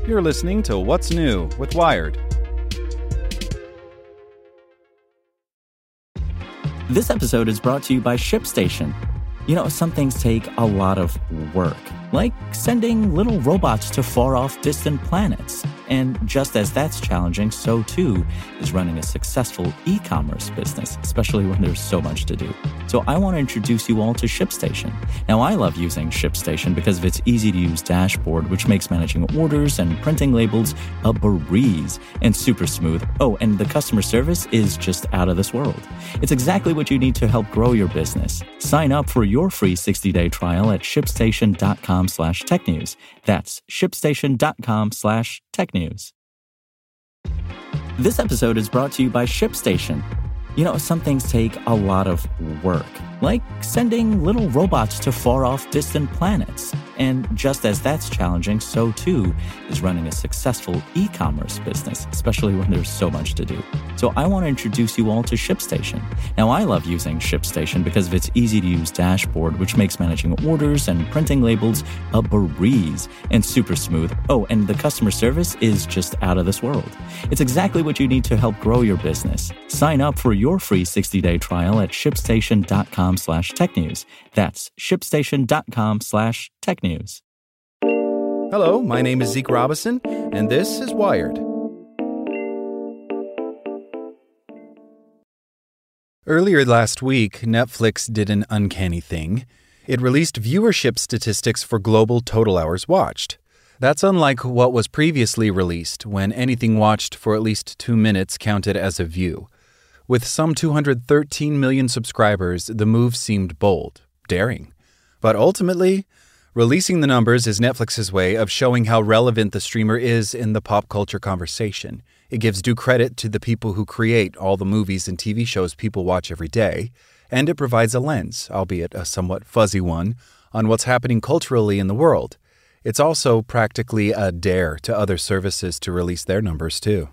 You're listening to What's New with Wired. This episode is brought to you by ShipStation. You know, some things take a lot of work, like sending little robots to far-off distant planets. And just as that's challenging, so too is running a successful e-commerce business, especially when there's so much to do. So I want to introduce you all to ShipStation. Now, I love using ShipStation because of its easy-to-use dashboard, which makes managing orders and printing labels a breeze and super smooth. Oh, and the customer service is just out of this world. It's exactly what you need to help grow your business. Sign up for your free 60-day trial at shipstation.com/technews. That's shipstation.com/technews. This episode is brought to you by ShipStation. You know, some things take a lot of work, like sending little robots to far-off distant planets. And just as that's challenging, so too is running a successful e-commerce business, especially when there's so much to do. So I want to introduce you all to ShipStation. Now, I love using ShipStation because of its easy-to-use dashboard, which makes managing orders and printing labels a breeze and super smooth. Oh, and the customer service is just out of this world. It's exactly what you need to help grow your business. Sign up for your free 60-day trial at shipstation.com/technews. That's shipstation.com/technews. Hello, my name is Zeke Robison, and this is Wired. Earlier last week, Netflix did an uncanny thing. It released viewership statistics for global total hours watched. That's unlike what was previously released, when anything watched for at least 2 minutes counted as a view. With some 213 million subscribers, the move seemed bold, daring. But ultimately, releasing the numbers is Netflix's way of showing how relevant the streamer is in the pop culture conversation. It gives due credit to the people who create all the movies and TV shows people watch every day, and it provides a lens, albeit a somewhat fuzzy one, on what's happening culturally in the world. It's also practically a dare to other services to release their numbers too.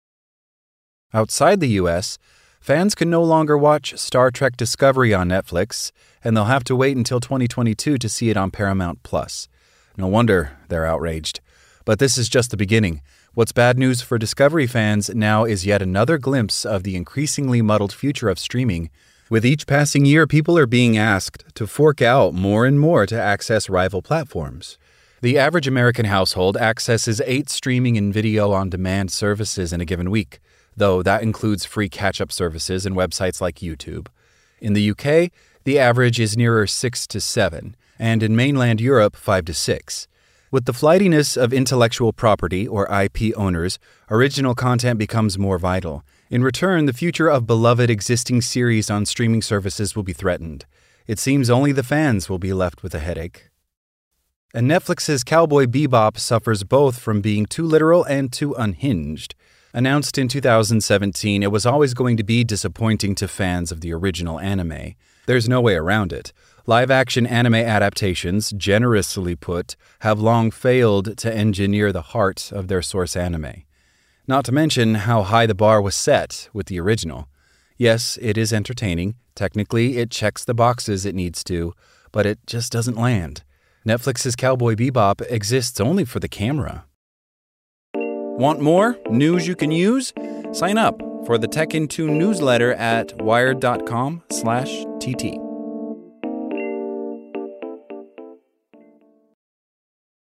Outside the US, fans can no longer watch Star Trek Discovery on Netflix, and they'll have to wait until 2022 to see it on Paramount+. No wonder they're outraged. But this is just the beginning. What's bad news for Discovery fans now is yet another glimpse of the increasingly muddled future of streaming. With each passing year, people are being asked to fork out more and more to access rival platforms. The average American household accesses 8 streaming and video-on-demand services in a given week, though that includes free catch-up services and websites like YouTube. In the UK, the average is nearer 6 to 7, and in mainland Europe, 5 to 6. With the flightiness of intellectual property, or IP owners, original content becomes more vital. In return, the future of beloved existing series on streaming services will be threatened. It seems only the fans will be left with a headache. And Netflix's Cowboy Bebop suffers both from being too literal and too unhinged. Announced in 2017, it was always going to be disappointing to fans of the original anime. There's no way around it. Live-action anime adaptations, generously put, have long failed to engineer the heart of their source anime. Not to mention how high the bar was set with the original. Yes, it is entertaining. Technically, it checks the boxes it needs to, but it just doesn't land. Netflix's Cowboy Bebop exists only for the camera. Want more news you can use? Sign up for the Tech in 2 newsletter at wired.com/TT.